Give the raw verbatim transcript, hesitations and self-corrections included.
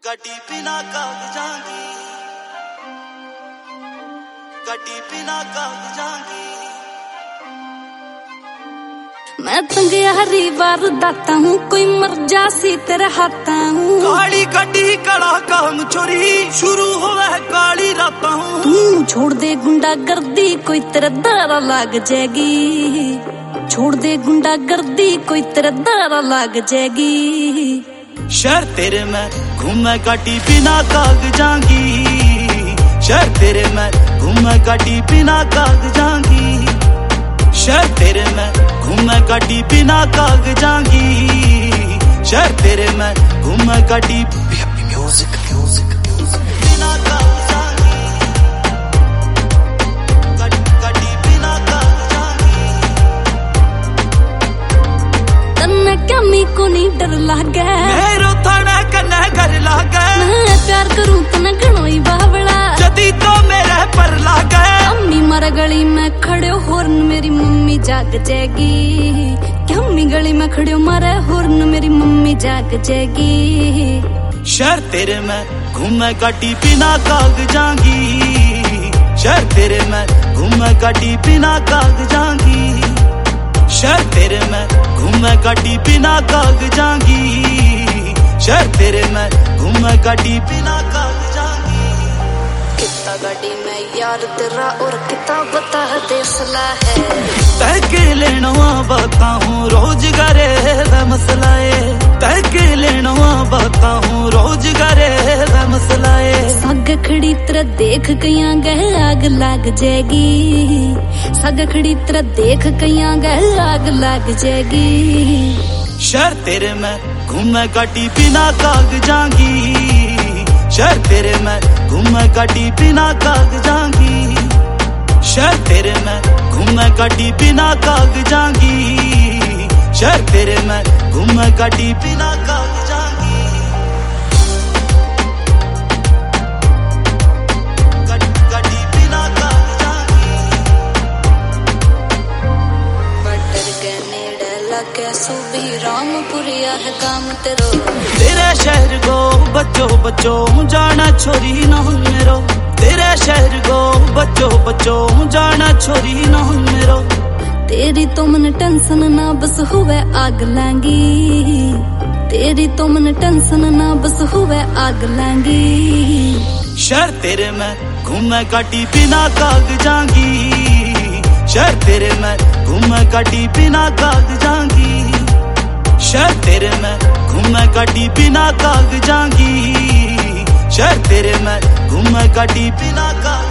कटी बिना कागजां दी, कटी बिना कागजां दी। मैं तंग यारी वारदाता हूँ, कोई मर जासी तेरे हाथा हूँ। काली कटी कड़ा काम छोरी, शुरू होवे काली राता हूँ। तू छोड़ दे गुंडा गर्दी, कोई तेरे दारा लाग जाएगी। छोड़ दे गुंडा गर्दी, कोई तेरे दारा लाग जाएगी। शहर तेरे में घूमे काटी बिना कागजां की, शहर तेरे में घूमे काटी बिना कागजां की, शहर तेरे में घूमे काटी बिना कागजां की, शहर तेरे में घूमे काटी म्यूजिक म्यूजिक म्यूजिक बिना कागजां की, काटी बिना कागजां की। तन्ने कमी को नहीं डर लागे, मेरो थाना कन्ने घर लागे। मैं प्यार करूं तने घणोई बावड़ा, जदी तो मेरे पर लागे। अम्मी मर गली में खड़े होर्न, मेरी मम्मी जाग जाएगी। क्या अम्मी गली में खड़े मारे होर्न, मेरी मम्मी जाग जाएगी। शहर तेरे में घूमे काटी बिना कागजां की, शहर तेरे में घूमे काटी बिना कागजां की, शहर तेरे में घूमे काटी बिना कागजां की, शहर तेरे में घूमे काटी बिना कागजां की। कितना गाड़ी में यार तेरा और कितना बता देसला है। तय के लेना बाता हूँ रोजगारे दा मसला है, तय के लेना बाता हूँ रोजगारे दा मसला है। सग खड़ी तेरा देख कया गए आग लाग जाएगी। सग खड़ी तेरा देख कया गए आग लाग जाएगी। शहर तेरे में घूमे काटी बिना कागजां की, शहर तेरे में घूमे काटी बिना कागजां की, शहर तेरे में घूमे काटी बिना कागजां की, शहर तेरे में घूमे काटी बिना कागजां की। काटी बिना कागजां की। बटर के नेड़े लगे सुबी रामपुरिया है काम तेरो। तेरे शहर को बच्चो बच्चो जाना छोरी न मेरो, तेरे शहर को बच्चो बच्चो जाना छोरी न मेरो। तेरी तो मन टेंशन ना बस हुए आग लांगी, तेरी तो मन टेंशन ना बस हुए आग लांगी। शहर तेरे में घूमे काटी बिना कागजां की, शहर तेरे में घूमे काटी बिना कागजां की, शहर तेरे में घूमे काटी बिना कागजां की, शहर तेरे में घूमे काटी बिना कागजां की।